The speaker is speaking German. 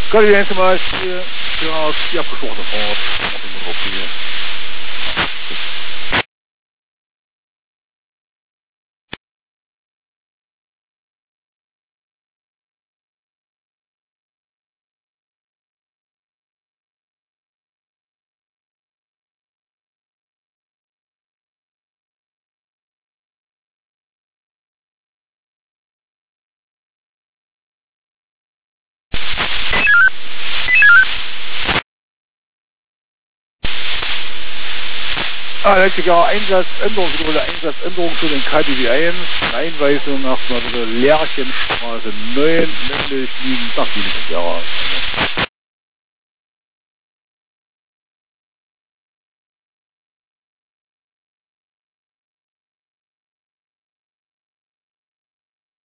Kan u eens maar ja, die abgesprochen Fahrt. Letztlicher Einsatzänderung für den KDW 1, Einweisung nach Lerchenstraße 9, nämlich 7 nach 7 Jahre.